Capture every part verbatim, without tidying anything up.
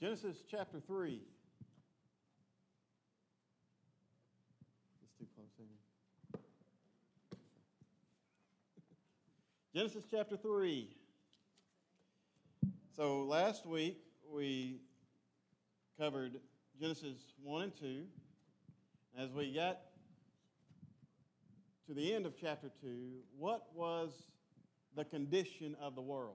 Genesis chapter three. It's too close, ain't it? Genesis chapter three. So last week we covered Genesis one and two. As we got to the end of chapter two, what was the condition of the world?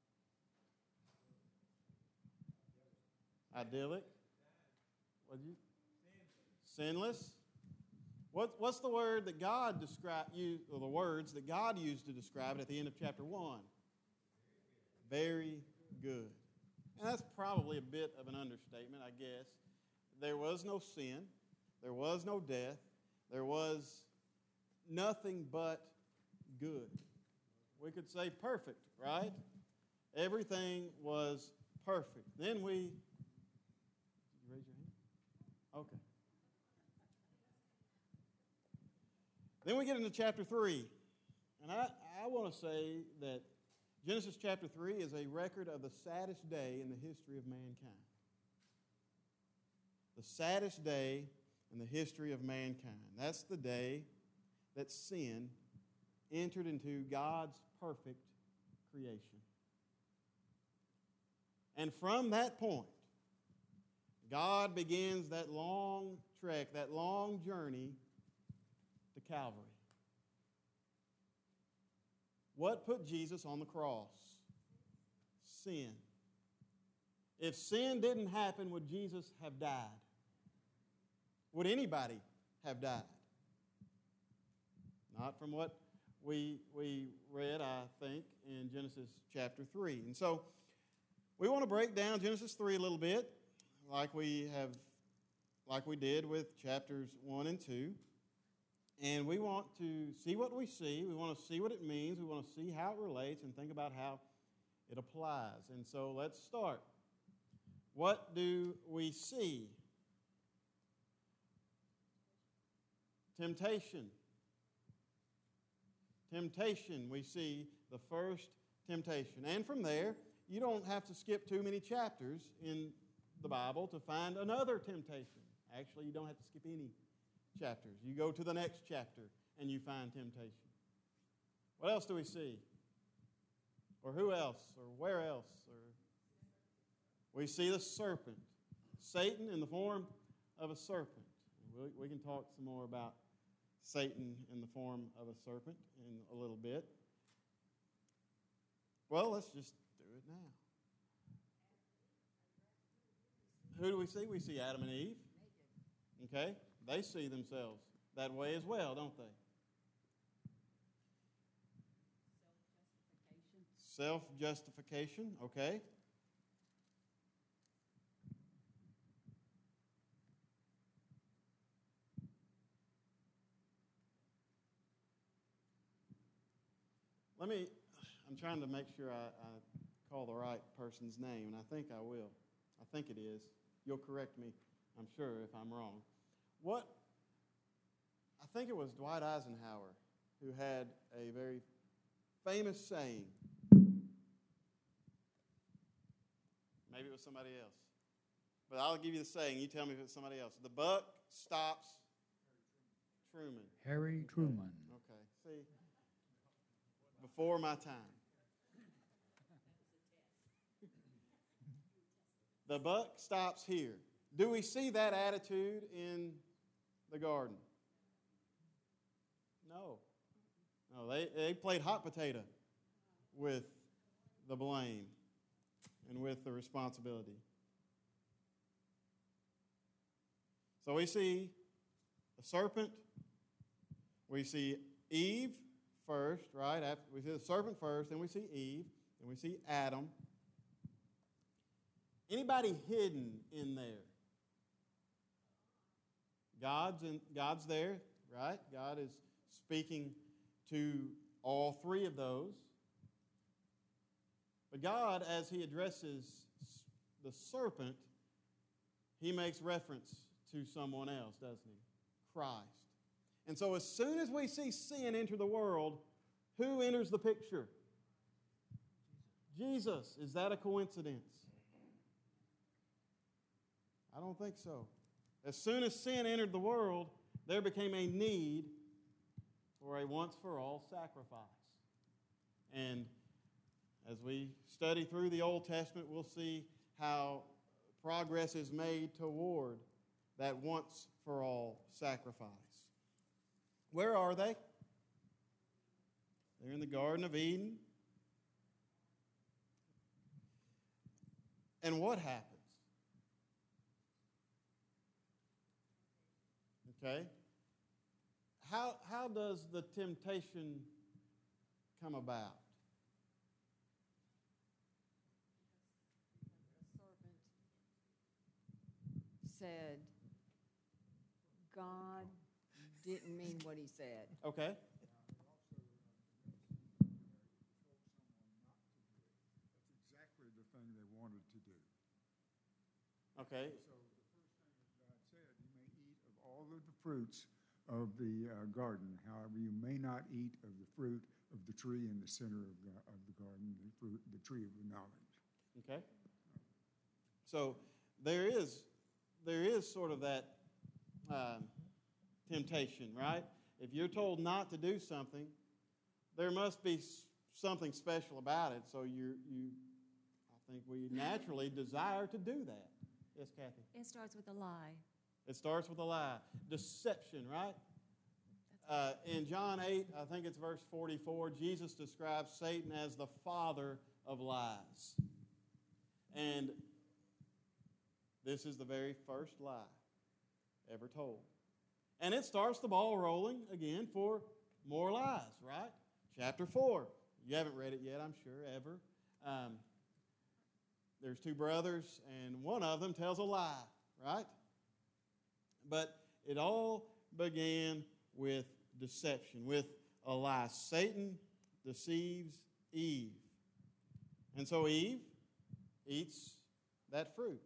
Idyllic. What you? Sinless. What, what's the word that God described, or the words that God used to describe it at the end of chapter one? Very good. And that's probably a bit of an understatement, I guess. There was no sin. There was no death. There was nothing but good. We could say perfect, right? Everything was perfect. Then we... Did you raise your hand? Okay. Then we get into chapter three. And I, I want to say that Genesis chapter three is a record of the saddest day in the history of mankind. The saddest day in the history of mankind. That's the day that sin entered into God's perfect creation. And from that point, God begins that long trek, that long journey to Calvary. What put Jesus on the cross? Sin. If sin didn't happen, would Jesus have died? Would anybody have died? Not from what we, we read, I think, in Genesis chapter three. And so we want to break down Genesis three a little bit, like we have, like we did with chapters one and two. And we want to see what we see. We want to see what it means. We want to see how it relates and think about how it applies. And so let's start. What do we see? Temptation. Temptation, we see the first temptation. And from there, you don't have to skip too many chapters in the Bible to find another temptation. Actually, you don't have to skip any chapters. You go to the next chapter and you find temptation. What else do we see? Or who else? Or where else? Or we see the serpent. Satan in the form of a serpent. We, we can talk some more about Satan in the form of a serpent in a little bit. Well, let's just do it now. Who do we see? We see Adam and Eve. Okay? They see themselves that way as well, don't they? Self-justification. Self-justification, okay. Let me, I'm trying to make sure I, I call the right person's name, and I think I will. I think it is. You'll correct me, I'm sure, if I'm wrong. What, I think it was Dwight Eisenhower who had a very famous saying. Maybe it was somebody else. But I'll give you the saying. You tell me if it's somebody else. The buck stops Truman. Harry Truman. Okay, see? Before my time. The buck stops here. Do we see that attitude in the garden? No. No, they, they played hot potato with the blame and with the responsibility. So we see the serpent, we see Eve first, right? After we see the serpent first, then we see Eve, then we see Adam. Anybody hidden in there? God's in, God's there, right? God is speaking to all three of those. But God, as he addresses the serpent, he makes reference to someone else, doesn't he? Christ. And so as soon as we see sin enter the world, who enters the picture? Jesus. Is that a coincidence? I don't think so. As soon as sin entered the world, there became a need for a once-for-all sacrifice. And as we study through the Old Testament, we'll see how progress is made toward that once-for-all sacrifice. Where are they? They're in the Garden of Eden. And what happens? Okay? How, how does the temptation come about? The serpent said, God didn't mean what he said. Okay. Exactly the thing they wanted to do. Okay. So the first thing that God said, you may eat of all of the fruits of the uh, garden. However, you may not eat of the fruit of the tree in the center of, the, of the garden, the fruit, the tree of the knowledge. Okay. So there is there is sort of that um, temptation, right? If you're told not to do something, there must be something special about it. So you you, I think we naturally desire to do that. Yes, Kathy. It starts with a lie. It starts with a lie, deception, right? Uh, in John eight, I think it's verse forty-four, Jesus describes Satan as the father of lies. And this is the very first lie ever told. And it starts the ball rolling again for more lies, right? Chapter four. You haven't read it yet, I'm sure, ever. Um, there's two brothers, and one of them tells a lie, right? But it all began with deception, with a lie. Satan deceives Eve. And so Eve eats that fruit.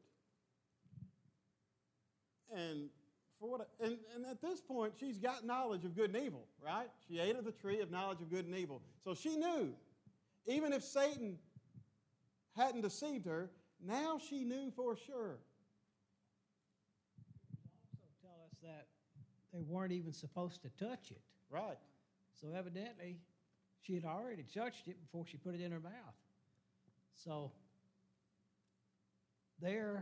And for what and, and at this point she's got knowledge of good and evil, right? She ate of the tree of knowledge of good and evil. So she knew, even if Satan hadn't deceived her, now she knew for sure. Also tell us that they weren't even supposed to touch it. Right. So evidently, she had already touched it before she put it in her mouth. So there,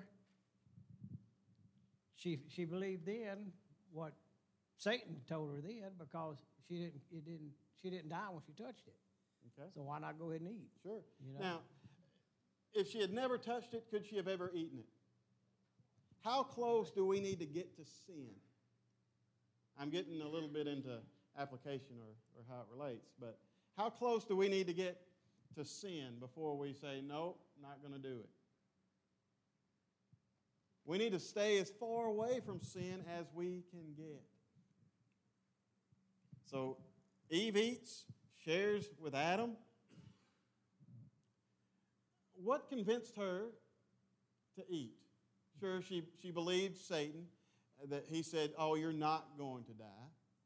she she believed then what Satan told her then, because she didn't it didn't she didn't die when she touched it. Okay. So why not go ahead and eat? Sure. You know? Now, if she had never touched it, could she have ever eaten it? How close do we need to get to sin? I'm getting a little bit into application or, or how it relates, but how close do we need to get to sin before we say, nope, not going to do it? We need to stay as far away from sin as we can get. So Eve eats, shares with Adam. What convinced her to eat? Sure, she, she believed Satan, that he said, oh, you're not going to die.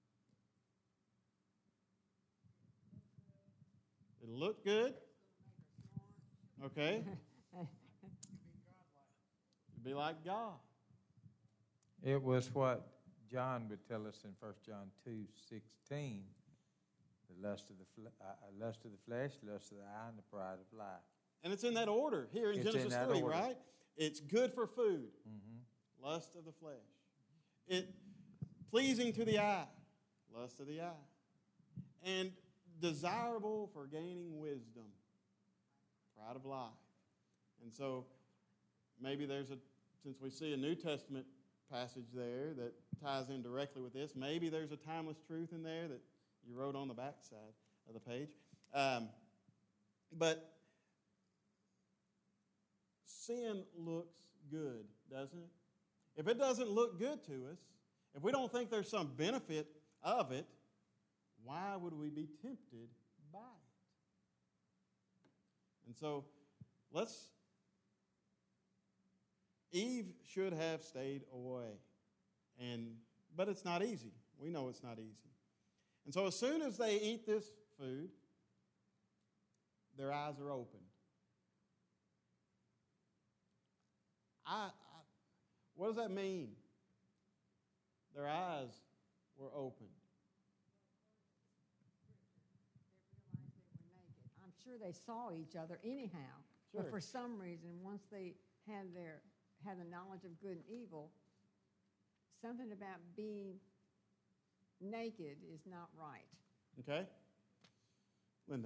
It looked good. Okay. To be like God. It was what John would tell us in First John two sixteen. The lust of the fle- uh, lust of the flesh, lust of the eye, and the pride of life. And it's in that order here in It's in Genesis that three, order. right? It's good for food. Mm-hmm. Lust of the flesh. It pleasing to the eye. Lust of the eye. And desirable for gaining wisdom. Pride of life. And so maybe there's a, since we see a New Testament passage there that ties in directly with this, maybe there's a timeless truth in there that you wrote on the back side of the page. Um, but sin looks good, doesn't it? If it doesn't look good to us, if we don't think there's some benefit of it, why would we be tempted by it? And so, let's, Eve should have stayed away. And, but it's not easy. We know it's not easy. And so as soon as they eat this food, their eyes are opened. I, I What does that mean? Their eyes were opened. I'm sure they saw each other anyhow, Sure. but for some reason, once they had their had the knowledge of good and evil, something about being naked is not right. Okay? Linda.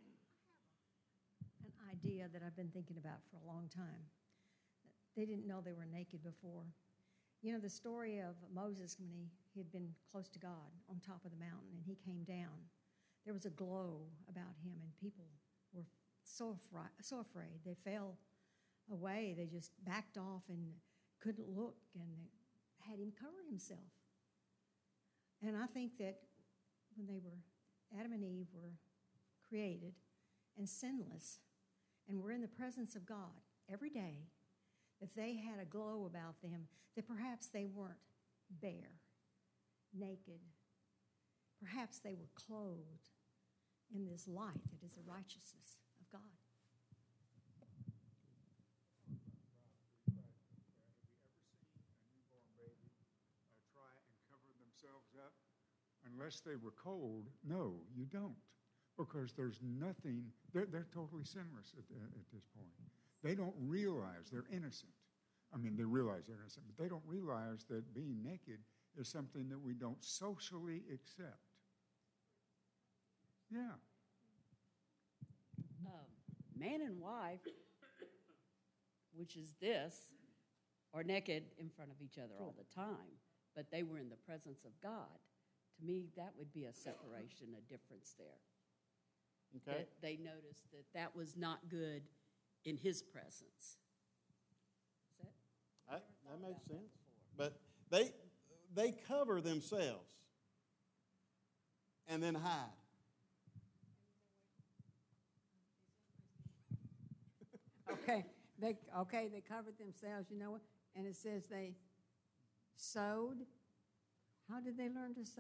An idea that I've been thinking about for a long time. They didn't know they were naked before. You know, the story of Moses when he, he had been close to God on top of the mountain and he came down. There was a glow about him and people were so, afri- so afraid. They fell away. They just backed off and couldn't look and had him cover himself. And I think that when they were, Adam and Eve were created and sinless and were in the presence of God every day, if they had a glow about them, that perhaps they weren't bare, naked. Perhaps they were clothed in this light that is the righteousness of God. Have you ever seen a newborn baby uh, try and cover themselves up? Unless they were cold, no, you don't. Because there's nothing, they're, they're totally sinless at, at this point. They don't realize they're innocent. I mean, they realize they're innocent, but they don't realize that being naked is something that we don't socially accept. Yeah. Um, man and wife, which is this, are naked in front of each other all the time, but they were in the presence of God. To me, that would be a separation, a difference there. Okay. That they noticed that that was not good in his presence. Is that? That, that makes sense. But they they cover themselves and then hide. Okay, they okay they covered themselves. You know what? And it says they sewed. How did they learn to sew?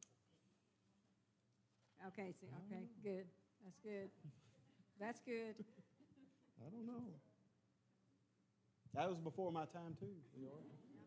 Okay, see, okay, good. That's good. That's good. I don't know. That was before my time too. Leora.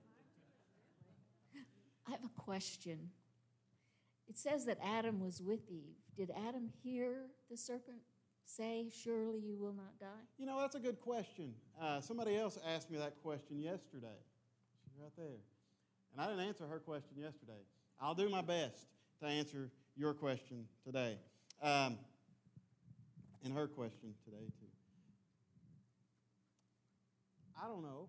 I have a question. It says that Adam was with Eve. Did Adam hear the serpent say, "Surely you will not die"? You know, that's a good question. Uh, somebody else asked me that question yesterday. She's right there. And I didn't answer her question yesterday. I'll do my best to answer your question today. Um, and her question today, too. I don't know.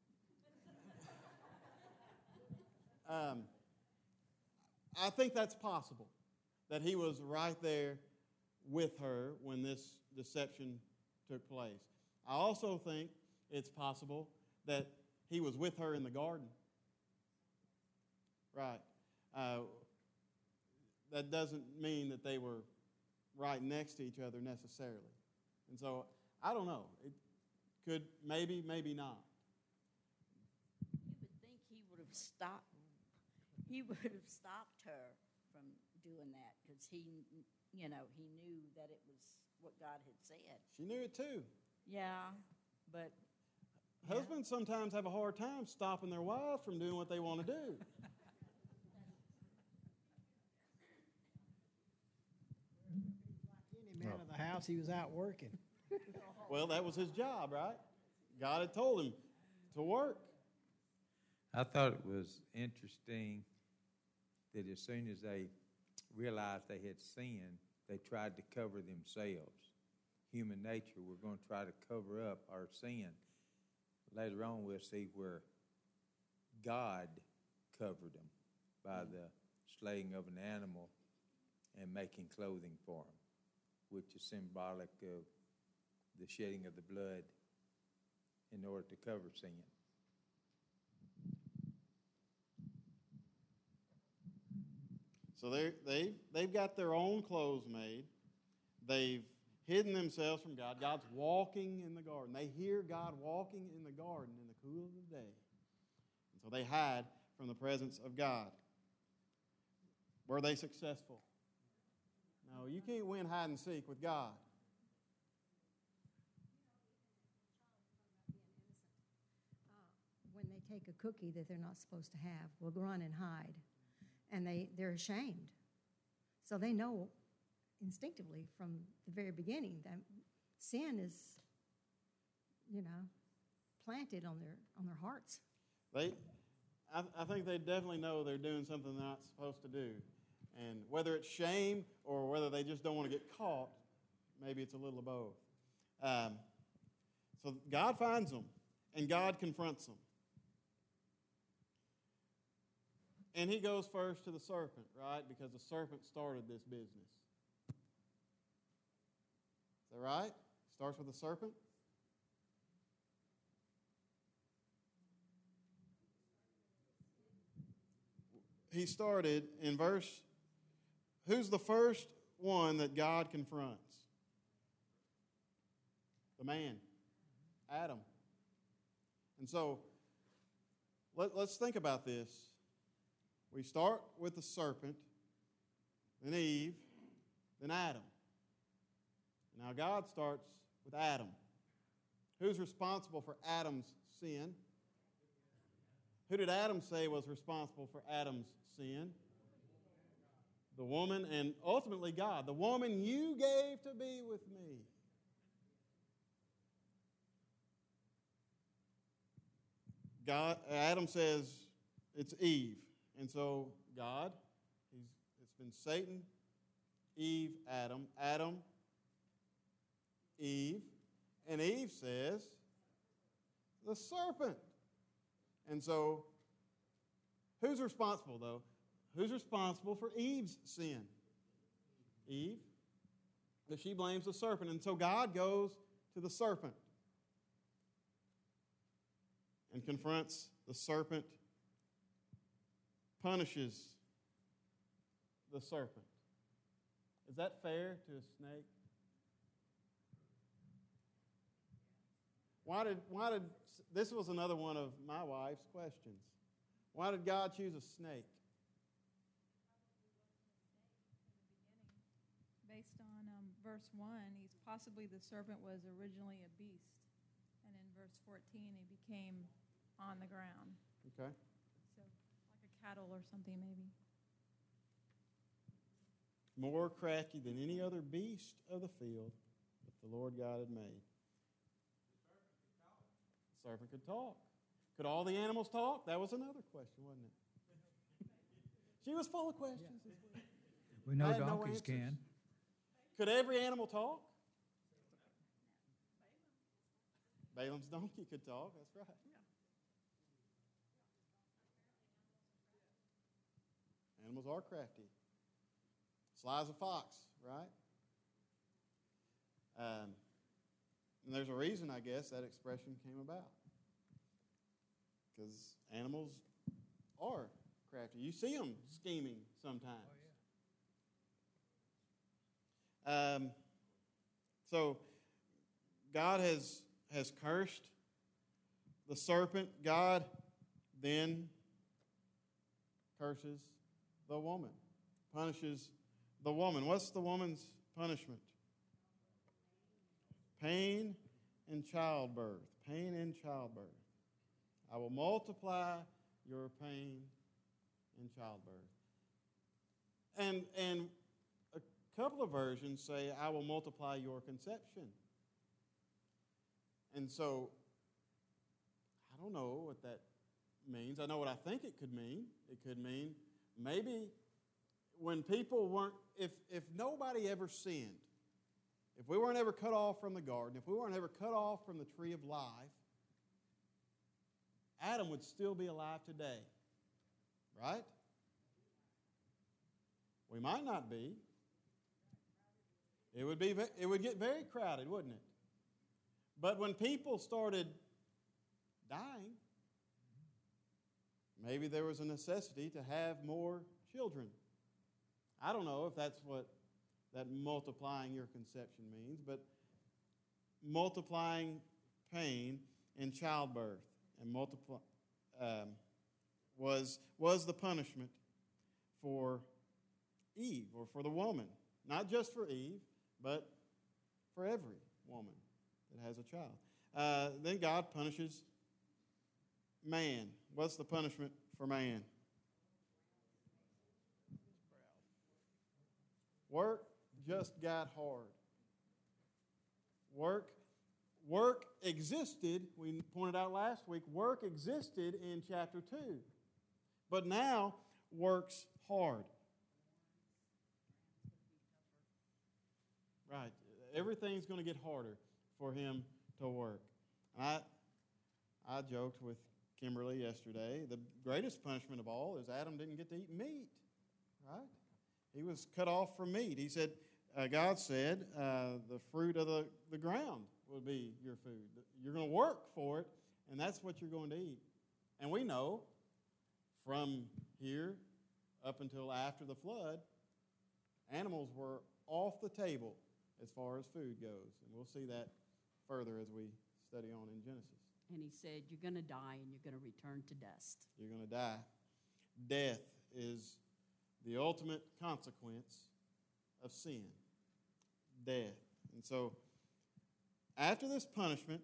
um, I think that's possible, that he was right there with her when this deception took place. I also think it's possible that he was with her in the garden. Right. Uh, that doesn't mean that they were right next to each other necessarily. And so, I don't know. It could, maybe, maybe not. You would think he would have stopped, he would have stopped her from doing that because he, you know, he knew that it was what God had said. She knew it too. Yeah, but Husbands sometimes have a hard time stopping their wives from doing what they want to do. Any man of the house, he was out working. Well, that was his job, right? God had told him to work. I thought it was interesting that as soon as they realized they had sinned, they tried to cover themselves. Human nature, we're going to try to cover up our sin. Later on, we'll see where God covered them by the slaying of an animal and making clothing for them, which is symbolic of the shedding of the blood in order to cover sin. So they they they've got their own clothes made. They've hidden themselves from God. God's walking in the garden. They hear God walking in the garden in the cool of the day. And so they hide from the presence of God. Were they successful? No, you can't win hide and seek with God. When they take a cookie that they're not supposed to have, will run and hide, and they, they're ashamed. So they know instinctively from the very beginning that sin is, you know, planted on their on their hearts. They, I, I think they definitely know they're doing something they're not supposed to do. And whether it's shame or whether they just don't want to get caught, maybe it's a little of both. Um, so God finds them, and God confronts them. And he goes first to the serpent, right? Because the serpent started this business. Is that right? Starts with the serpent? He started in verse, who's the first one that God confronts? The man, Adam. And so, let, let's think about this. We start with the serpent, then Eve, then Adam. Now God starts with Adam. Who's responsible for Adam's sin? Who did Adam say was responsible for Adam's sin? The woman, and ultimately God. The woman you gave to be with me. God, Adam says it's Eve. And so God, he's, it's been Satan, Eve, Adam, Adam, Eve. And Eve says, the serpent. And so, who's responsible, though? Who's responsible for Eve's sin? Eve. But she blames the serpent. And so God goes to the serpent and confronts the serpent, punishes the serpent. Is that fair to a snake? Why did, why did, this was another one of my wife's questions. Why did God choose a snake? Based on um, verse one, he's possibly the serpent was originally a beast. And in verse fourteen, he became on the ground. Okay. So like a cattle or something maybe. More crafty than any other beast of the field that the Lord God had made. The serpent could talk. Could all the animals talk? That was another question, wasn't it? She was full of questions. Yeah. We know I had no donkeys answers. can. Could every animal talk? Balaam's donkey could talk, that's right. Animals are crafty. Sly as a fox, right? Um, and there's a reason, I guess, that expression came about. Because animals are crafty. You see them scheming sometimes. Oh, yeah. Um, so, God has, has cursed the serpent. God then curses the woman, punishes the woman. What's the woman's punishment? Pain and childbirth. Pain and childbirth. I will multiply your pain in childbirth. And, and a couple of versions say, I will multiply your conception. And so, I don't know what that means. I know what I think it could mean. It could mean maybe when people weren't, if, if nobody ever sinned, if we weren't ever cut off from the garden, if we weren't ever cut off from the tree of life, Adam would still be alive today, right? We might not be. It would be. It would get very crowded, wouldn't it? But when people started dying, maybe there was a necessity to have more children. I don't know if that's what that multiplying your conception means, but multiplying pain in childbirth and multiply um, was was the punishment for Eve or for the woman, not just for Eve, but for every woman that has a child. Uh, then God punishes man. What's the punishment for man? Work just got hard. Work, work existed, we pointed out last week, work existed in chapter two. But now, work's hard. Right. Everything's going to get harder for him to work. I, I joked with Kimberly yesterday, the greatest punishment of all is Adam didn't get to eat meat, right? He was cut off from meat. He said, uh, God said, uh, the fruit of the, the ground will be your food. You're going to work for it, and that's what you're going to eat. And we know from here up until after the flood, animals were off the table as far as food goes. And we'll see that further as we study on in Genesis. And he said, you're going to die and you're going to return to dust. You're going to die. Death is the ultimate consequence of sin. Death. And so, after this punishment,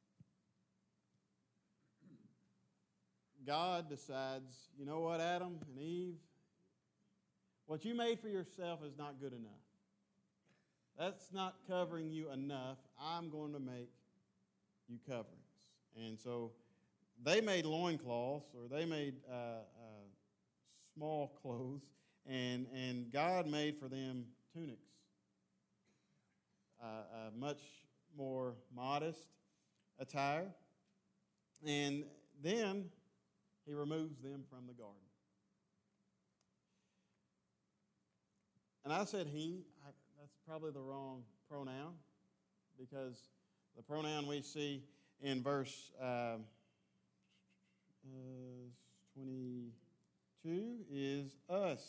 God decides, you know what, Adam and Eve, what you made for yourself is not good enough. That's not covering you enough. I'm going to make you coverings. And so they made loincloths, or they made uh, uh, small clothes, and, and God made for them tunics, uh, a much more modest attire. And then he removes them from the garden. And I said he. I, that's probably the wrong pronoun, because the pronoun we see in verse uh, uh, twenty-two is us.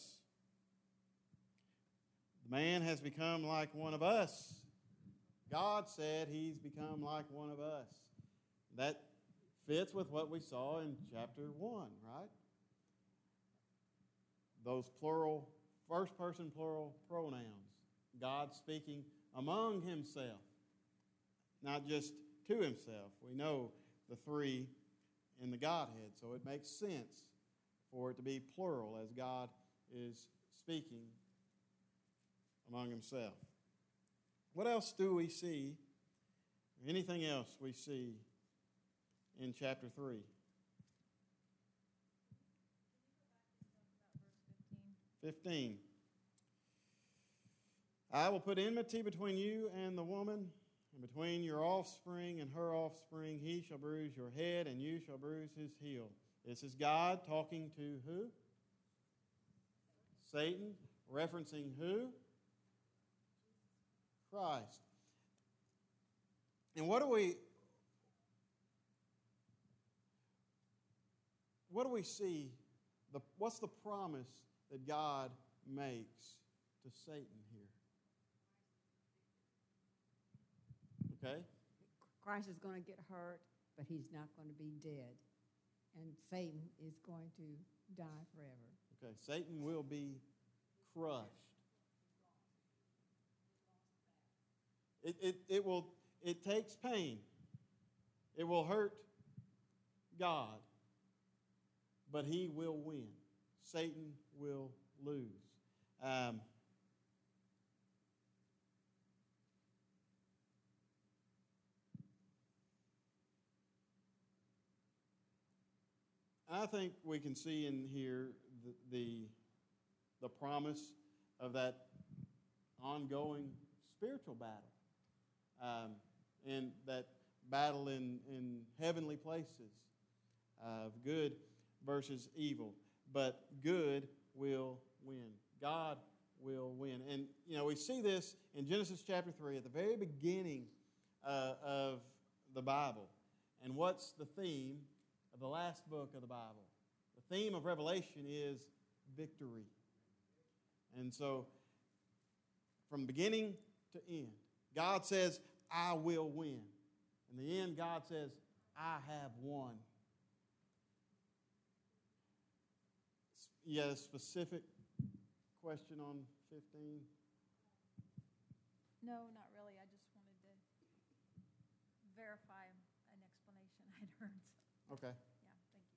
The man has become like one of us. God said he's become like one of us. That fits with what we saw in chapter one, right? Those plural, first person plural pronouns. God speaking among himself, not just to himself. We know the three in the Godhead, so it makes sense for it to be plural as God is speaking among himself. What else do we see, or anything else we see in chapter three? fifteen. I will put enmity between you and the woman, and between your offspring and her offspring. He shall bruise your head, and you shall bruise his heel. This is God talking to who? Satan. Referencing who? Christ. And what do we what do we see? The, what's the promise that God makes to Satan here? Okay? Christ is going to get hurt, but he's not going to be dead. And Satan is going to die forever. Okay, Satan will be crushed. It, it, it, will, it takes pain. It will hurt God, but he will win. Satan will lose. Um, I think we can see in here the, the, the promise of that ongoing spiritual battle, um, and that battle in, in heavenly places of good versus evil. But good will win. God will win. And, you know, we see this in Genesis chapter three at the very beginning uh, of the Bible. And what's the theme of the last book of the Bible? The theme of Revelation is victory. And so, from beginning to end, God says, I will win. In the end, God says, I have won. You got a specific question on fifteen? No, not really. I just wanted to verify an explanation I'd heard. Okay. Yeah, thank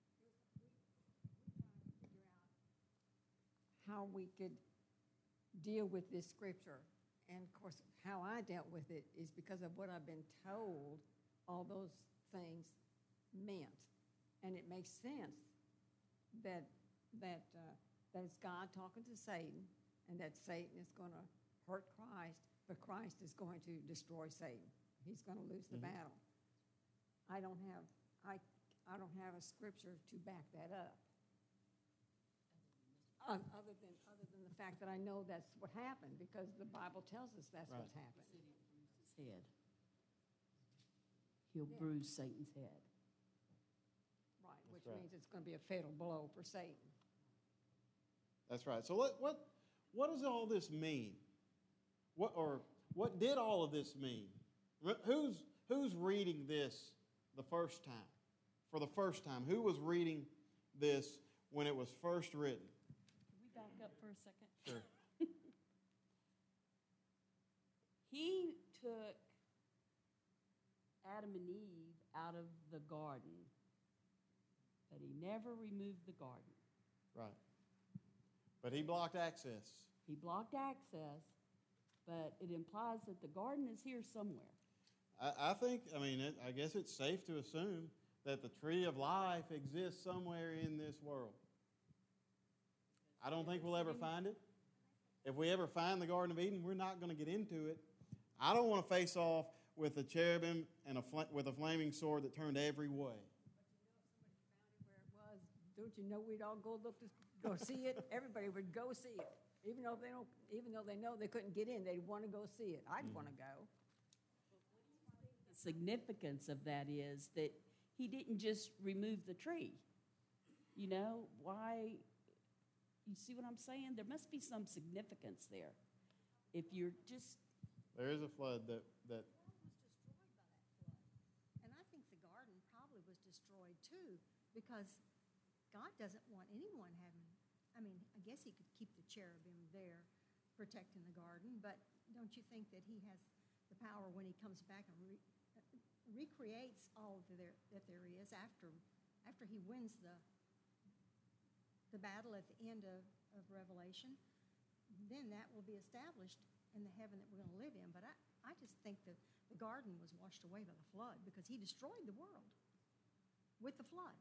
how we could deal with this scripture. And of course, how I dealt with it is because of what I've been told all those things meant. And it makes sense that, that, uh, that it's God talking to Satan, and that Satan is going to hurt Christ, but Christ is going to destroy Satan. He's going to lose the Mm-hmm. battle. I don't have, I, I don't have a scripture to back that up. Uh, other than, other than the fact that I know that's what happened, because the Bible tells us that's Right. what's happened. His head. He'll Yeah. bruise Satan's head. Right, which right. means it's going to be a fatal blow for Satan. That's right. So what, what, what does all this mean? What, or what did all of this mean? Re- Who's, who's reading this the first time? For the first time, who was reading this when it was first written? Can we back up for a second? Sure. He took Adam and Eve out of the garden, but he never removed the garden. Right. But he blocked access. He blocked access, but it implies that the garden is here somewhere. I, I think, I mean, it, I guess it's safe to assume that the tree of life exists somewhere in this world. I don't think we'll ever find it. If we ever find the Garden of Eden, we're not going to get into it. I don't want to face off with a cherubim and a fl- with a flaming sword that turned every way. Where it was, don't you know we'd all go look to go see it? Everybody would go see it, even though they don't, even though they know they couldn't get in. They'd want to go see it. I'd want to go. The significance of that is that he didn't just remove the tree. You know, why? You see what I'm saying? There must be some significance there. If you're just There is a flood that, that was destroyed by that flood. And I think the garden probably was destroyed too, because God doesn't want anyone having, I mean, I guess he could keep the cherubim there protecting the garden, but don't you think that he has the power when he comes back and re, uh, recreates all that there, that there is after, after he wins the, the battle at the end of, of Revelation? Then that will be established in the heaven that we're going to live in. But I, I just think that the garden was washed away by the flood because he destroyed the world with the flood.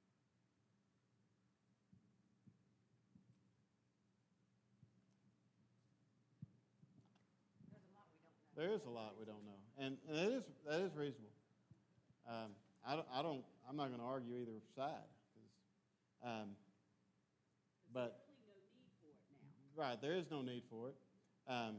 there is a lot we don't know, and, and that is that is reasonable. Um, I don't, I don't. I'm not going to argue either side, 'cause, um, but really no need for it now. right, there is no need for it. Um,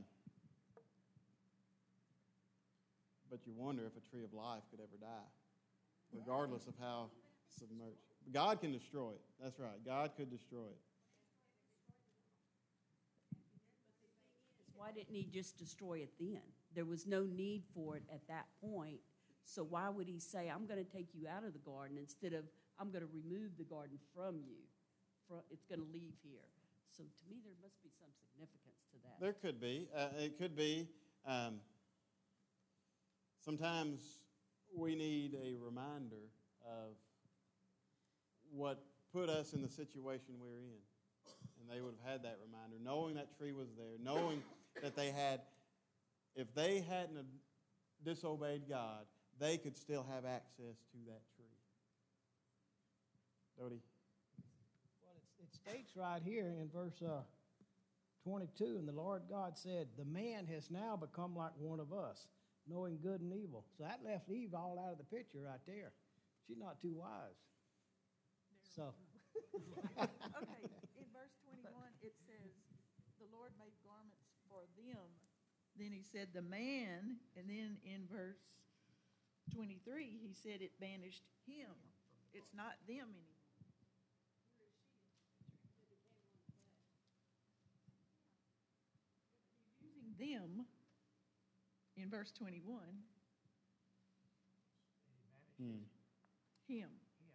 but you wonder if a tree of life could ever die, regardless of how submerged. God can destroy it. That's right. God could destroy it. Why didn't he just destroy it then? There was no need for it at that point. So why would he say, I'm going to take you out of the garden instead of, I'm going to remove the garden from you? Fro- It's going to leave here. So to me, there must be some significance to that. There could be. Uh, it could be. Um, sometimes we need a reminder of what put us in the situation we're in. And they would have had that reminder, knowing that tree was there, knowing that they had, if they hadn't have disobeyed God, they could still have access to that tree. Dodie? Well, it's, it states right here in verse uh, twenty-two, and the Lord God said, the man has now become like one of us, knowing good and evil. So that left Eve all out of the picture right there. She's not too wise. So, Okay, in verse twenty-one, it says, the Lord made garments for them. Then he said, the man, and then in verse twenty-three, he said it banished him. It's not them anymore. He's using them in verse twenty-one, Hmm. him.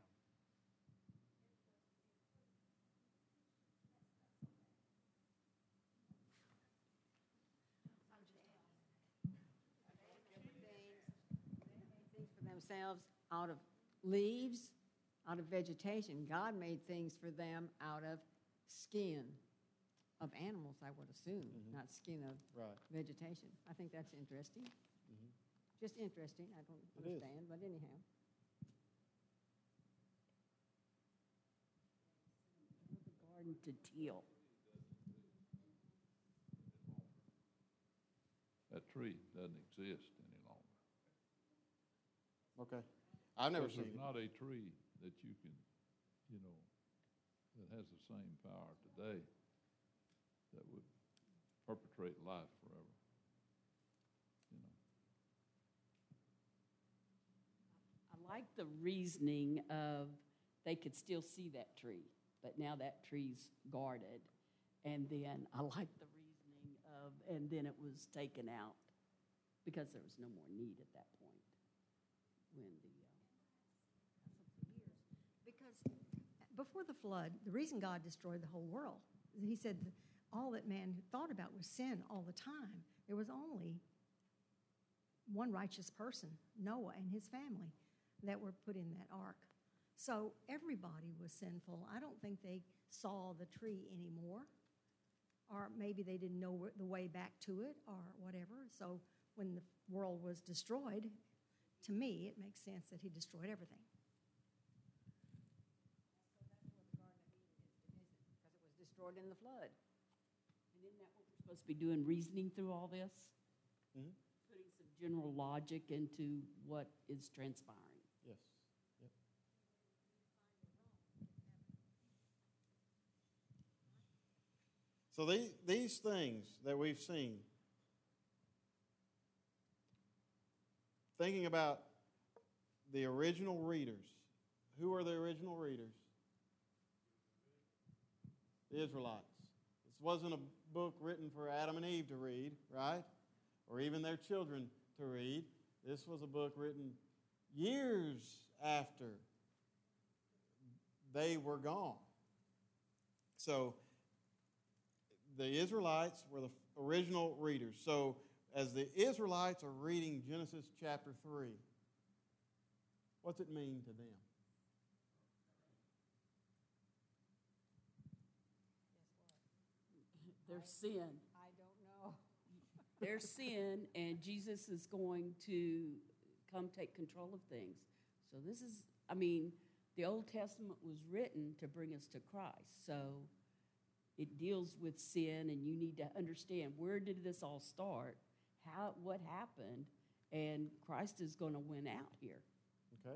Things for themselves out of leaves, out of vegetation. God made things for them out of skin, of animals, I would assume, Mhm. not skin of Right. vegetation. I think that's interesting. Mhm. Just interesting. I don't It is. understand, but anyhow. The garden to teal. That tree doesn't exist any longer. Okay. I've never Because seen there's it. not a tree that you can, you know, that has the same power today that would perpetrate life forever. You know. I like the reasoning of they could still see that tree, but now that tree's guarded. And then I like the reasoning of, and then it was taken out because there was no more need at that point when the. Because before the flood, the reason God destroyed the whole world, he said that all that man thought about was sin all the time. There was only one righteous person, Noah and his family, that were put in that ark. So everybody was sinful. I don't think they saw the tree anymore, or maybe they didn't know the way back to it or whatever. So when the world was destroyed, to me, it makes sense that he destroyed everything. Because it was destroyed in the flood. And isn't that what we're supposed to be doing, reasoning through all this? Mhm. Putting some general logic into what is transpiring. Yes. Yep. So these, these things that we've seen, thinking about the original readers, who are the original readers? The Israelites. This wasn't a book written for Adam and Eve to read, right? Or even their children to read. This was a book written years after they were gone. So the Israelites were the original readers. So as the Israelites are reading Genesis chapter three, what's it mean to them? Their sin. I don't know. Their sin, and Jesus is going to come take control of things. So this is, I mean, the Old Testament was written to bring us to Christ. So it deals with sin, and you need to understand, where did this all start? How, what happened? And Christ is going to win out here. Okay.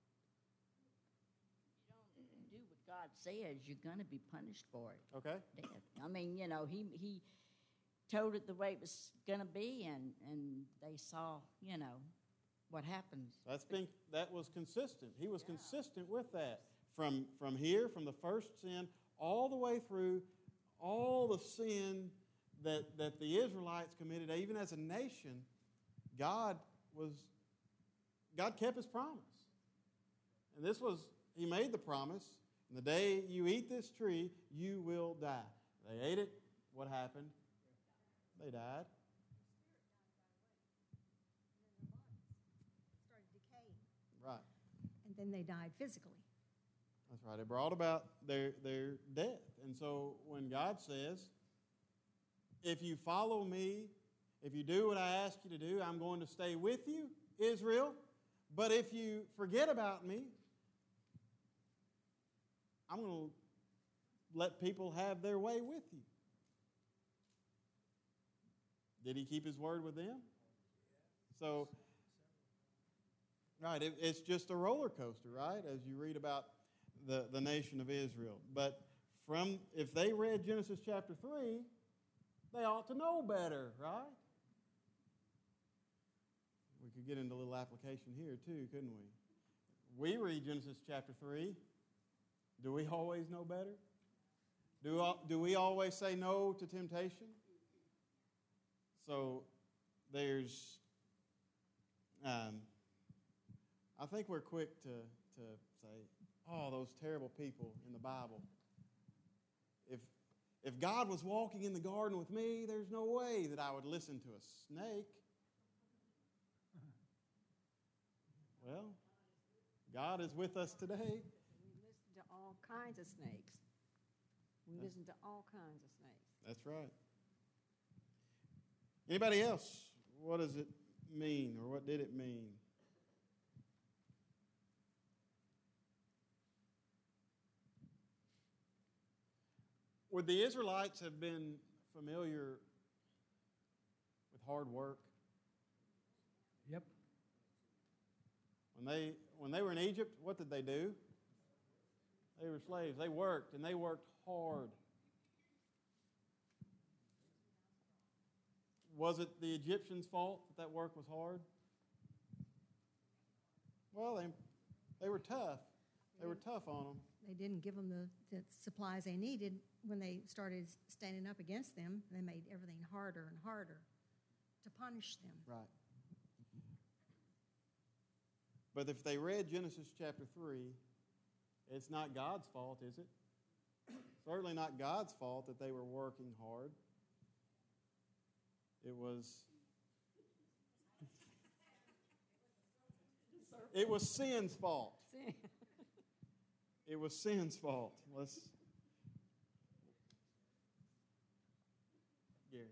You don't do what God says, you're going to be punished for it. Okay. Death. I mean, you know, he he told it the way it was going to be, and, and they saw, you know, what happens. That's been that was consistent. He was yeah. consistent with that from from here, from the first sin, all the way through all the sin that that the Israelites committed, even as a nation. God was God kept His promise, and this was He made the promise. And the day you eat this tree, you will die. They ate it. What happened? They died. Started decaying. Right. And then they died physically. That's right. It brought about their, their death. And so when God says, if you follow me, if you do what I ask you to do, I'm going to stay with you, Israel. But if you forget about me, I'm going to let people have their way with you. Did He keep His word with them? So, right, it, it's just a roller coaster, right, as you read about the, the nation of Israel. But from if they read Genesis chapter three, they ought to know better, right? We could get into a little application here too, couldn't we? We read Genesis chapter three. Do we always know better? Do, do we always say no to temptation? So there's, um, I think we're quick to, to say, oh, those terrible people in the Bible. If, if God was walking in the garden with me, there's no way that I would listen to a snake. Well, God is with us today. We listen to all kinds of snakes. We listen to all kinds of snakes. That's right. Anybody else? What does it mean, or what did it mean? Would the Israelites have been familiar with hard work? Yep. When they when they were in Egypt, what did they do? They were slaves. They worked, and they worked hard. Was it the Egyptians' fault that that work was hard? Well, they, they were tough. They were tough on them. They didn't give them the, the supplies they needed when they started standing up against them. They made everything harder and harder to punish them. Right. But if they read Genesis chapter three, it's not God's fault, is it? Certainly not God's fault that they were working hard. It was It was sin's fault. It was sin's fault. Let's Gary.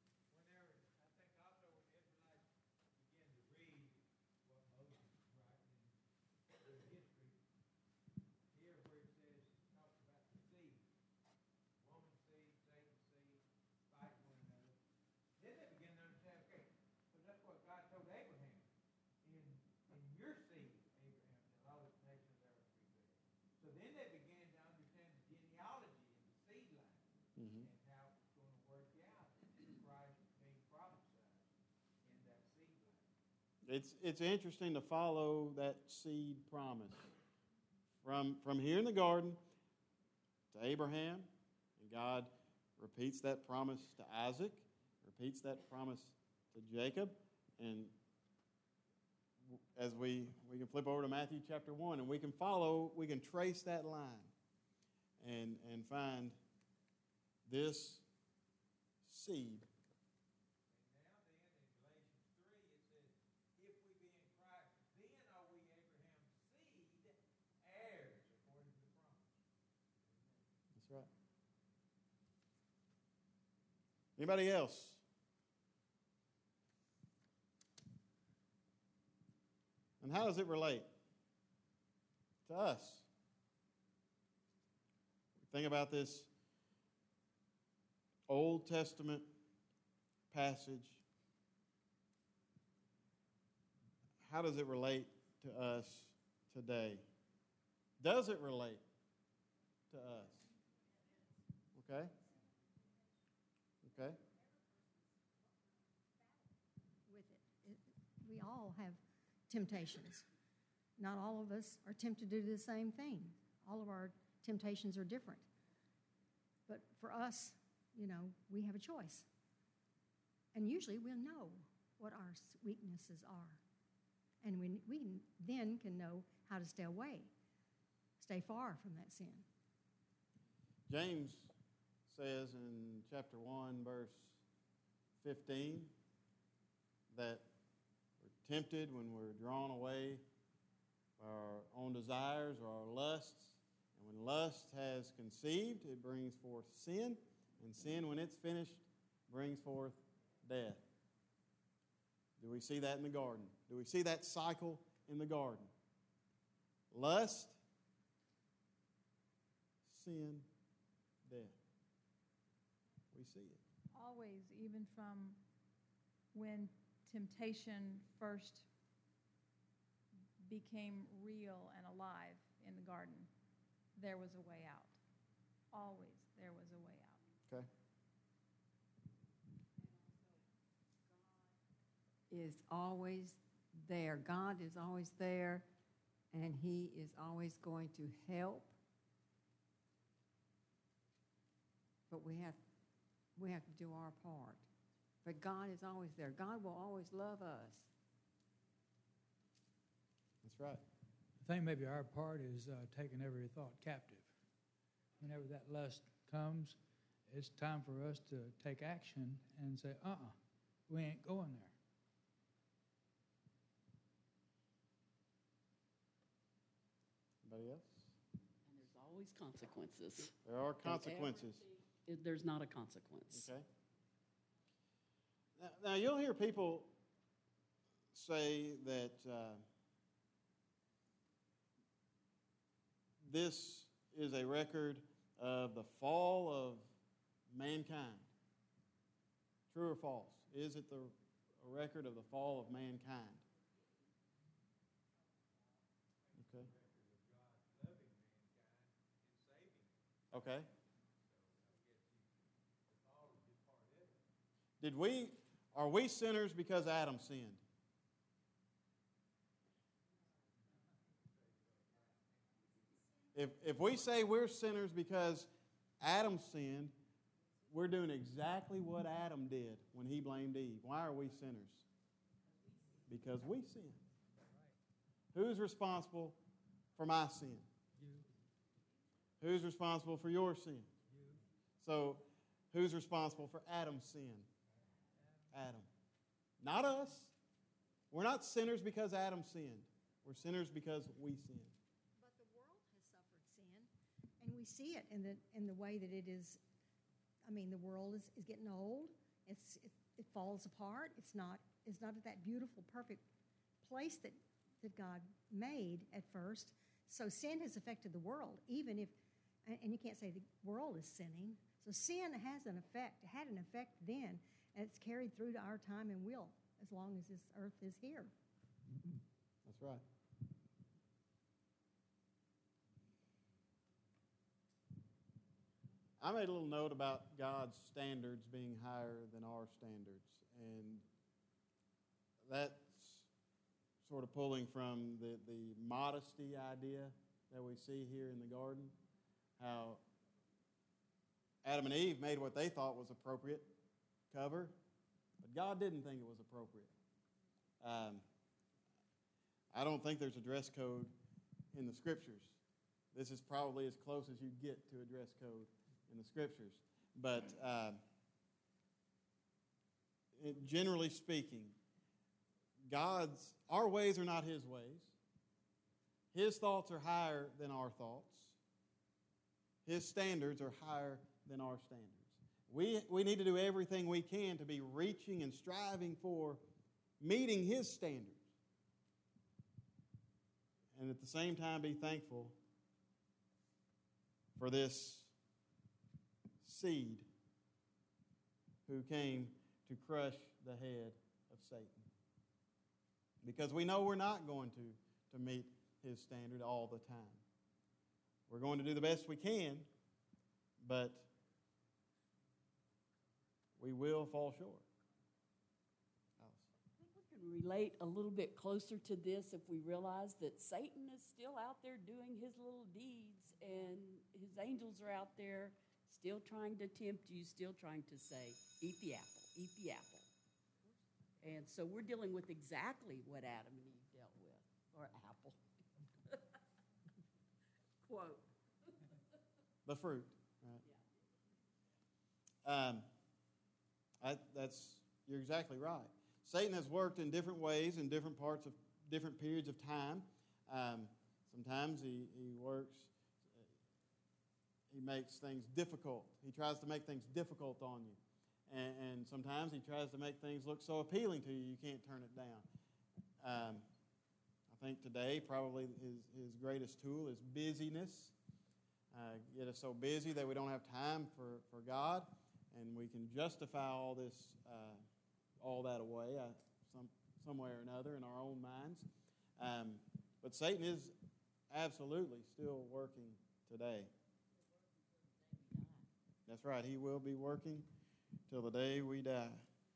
It's, it's interesting to follow that seed promise. From, from here in the garden to Abraham, and God repeats that promise to Isaac, repeats that promise to Jacob, and as we, we can flip over to Matthew chapter one, and we can follow, we can trace that line and, and find this seed. Right. Anybody else? And how does it relate to us? Think about this Old Testament passage. How does it relate to us today? Does it relate to us? Okay? Okay? With it. it. We all have temptations. Not all of us are tempted to do the same thing. All of our temptations are different. But for us, you know, we have a choice. And usually we'll know what our weaknesses are. And we, we then can know how to stay away, stay far from that sin. James says in chapter one, verse fifteen, that we're tempted when we're drawn away by our own desires or our lusts. And when lust has conceived, it brings forth sin. And sin, when it's finished, brings forth death. Do we see that in the garden? Do we see that cycle in the garden? Lust, sin, death. We see it. Always, even from when temptation first became real and alive in the garden, there was a way out. Always, there was a way out. Okay. Is always there. God is always there, and He is always going to help. But we have we have to do our part. But God is always there. God will always love us. That's right. I think maybe our part is uh, taking every thought captive. Whenever that lust comes, it's time for us to take action and say, uh-uh, we ain't going there. Anybody else? And there's always consequences. There are consequences. It, there's not a consequence. Okay. Now, now you'll hear people say that uh, this is a record of the fall of mankind. True or false? Is it the a record of the fall of mankind? Okay. Okay. Did we, are we sinners because Adam sinned? If, if we say we're sinners because Adam sinned, we're doing exactly what Adam did when he blamed Eve. Why are we sinners? Because we sin. Who's responsible for my sin? You. Who's responsible for your sin? You. So, who's responsible for Adam's sin? Adam. Not us. We're not sinners because Adam sinned. We're sinners because we sinned. But the world has suffered sin, and we see it in the in the way that it is. I mean, the world is, is getting old. It's it, it falls apart. It's not it's not at that beautiful, perfect place that that God made at first. So sin has affected the world, even if, and you can't say the world is sinning. So sin has an effect, had an effect then, and it's carried through to our time and will, as long as this earth is here. That's right. I made a little note about God's standards being higher than our standards, and that's sort of pulling from the, the modesty idea that we see here in the garden, how Adam and Eve made what they thought was appropriate cover, but God didn't think it was appropriate. Um, I don't think there's a dress code in the Scriptures. This is probably as close as you get to a dress code in the Scriptures. But uh, it, generally speaking, God's, our ways are not His ways. His thoughts are higher than our thoughts. His standards are higher than our standards. We, we need to do everything we can to be reaching and striving for meeting His standards. And at the same time be thankful for this seed who came to crush the head of Satan. Because we know we're not going to, to meet His standard all the time. We're going to do the best we can, but we will fall short. I think we can relate a little bit closer to this if we realize that Satan is still out there doing his little deeds, and his angels are out there still trying to tempt you, still trying to say, eat the apple, eat the apple. And so we're dealing with exactly what Adam and Eve dealt with, or apple. Quote. The fruit, right? Yeah. Um, I, that's, you're exactly right. Satan has worked in different ways in different parts of different periods of time. Um, sometimes he, he works, he makes things difficult. He tries to make things difficult on you. And, and sometimes he tries to make things look so appealing to you, you can't turn it down. Um, I think today probably his, his greatest tool is busyness. Uh, get us so busy that we don't have time for, for God, and we can justify all this, uh, all that away, uh, some some way or another in our own minds. Um, but Satan is absolutely still working today. That's right. He will be working till the day we die.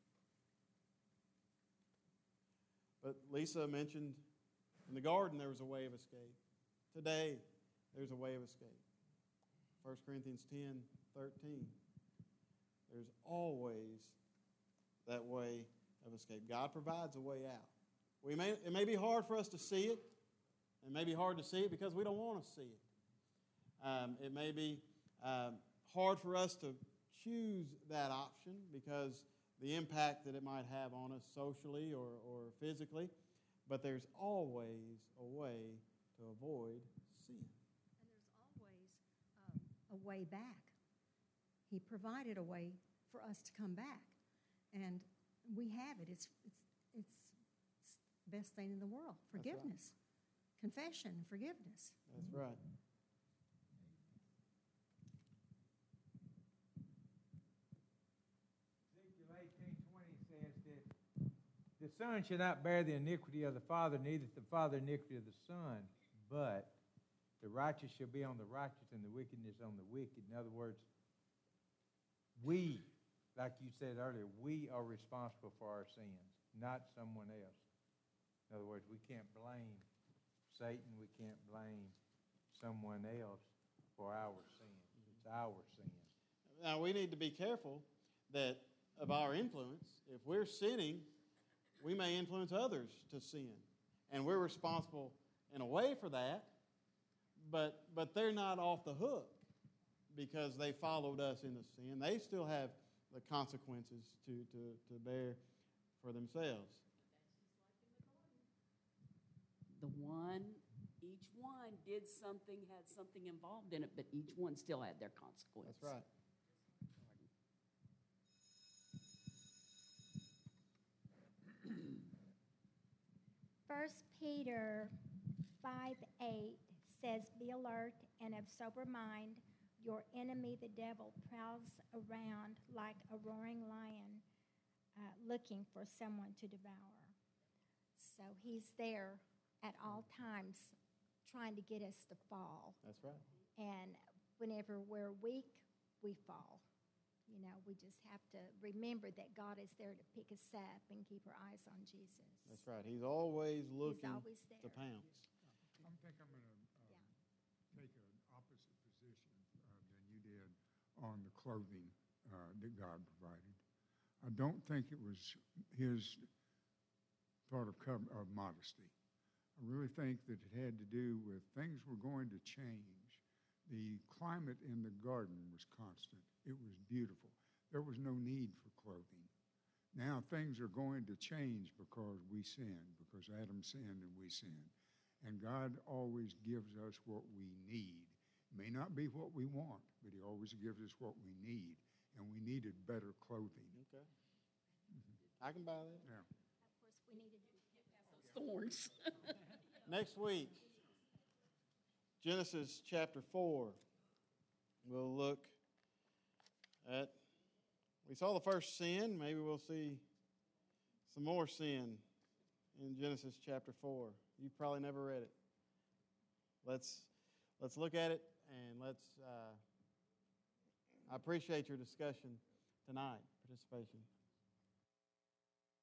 But Lisa mentioned in the garden there was a way of escape. Today there's a way of escape. First Corinthians ten thirteen. There's always that way of escape. God provides a way out. We may, it may be hard for us to see it. It may be hard to see it because we don't want to see it. Um, it may be um, hard for us to choose that option because the impact that it might have on us socially or, or physically. But there's always a way to avoid sin. And there's always um, a way back. He provided a way for us to come back. And we have it. It's, it's, it's the best thing in the world. Forgiveness. Right. Confession and forgiveness. That's right. Ezekiel eighteen twenty says that the Son shall not bear the iniquity of the Father, neither the Father iniquity of the Son, but the righteous shall be on the righteous and the wickedness on the wicked. In other words, we, like you said earlier, we are responsible for our sins, not someone else. In other words, we can't blame Satan, we can't blame someone else for our sins. It's our sin. Now, we need to be careful that of our influence. If we're sinning, we may influence others to sin. And we're responsible in a way for that, but, but they're not off the hook because they followed us in the sin. They still have the consequences to, to, to bear for themselves. The one, each one did something, had something involved in it, but each one still had their consequence. That's right. First Peter five eight says, "Be alert and of sober mind. Your enemy, the devil, prowls around like a roaring lion, uh, looking for someone to devour." So he's there at all times trying to get us to fall. That's right. And whenever we're weak, we fall. You know, we just have to remember that God is there to pick us up and keep our eyes on Jesus. That's right. He's always looking He's always there. to pounce. I think I'm going to um, take an opposite position uh, than you did on the clothing uh, that God provided. I don't think it was his thought of, co- of modesty. I really think that it had to do with things were going to change. The climate in the garden was constant. It was beautiful. There was no need for clothing. Now things are going to change because we sinned, because Adam sinned and we sinned. And God always gives us what we need. It may not be what we want, but he always gives us what we need. And we needed better clothing. Okay. Mm-hmm. I can buy that. Yeah. Of course, we needed to get past those thorns. Next week, Genesis chapter four. We'll look at, we saw the first sin. Maybe we'll see some more sin in Genesis chapter four. You've probably never read it. Let's let's look at it and let's. Uh, I appreciate your discussion tonight, participation.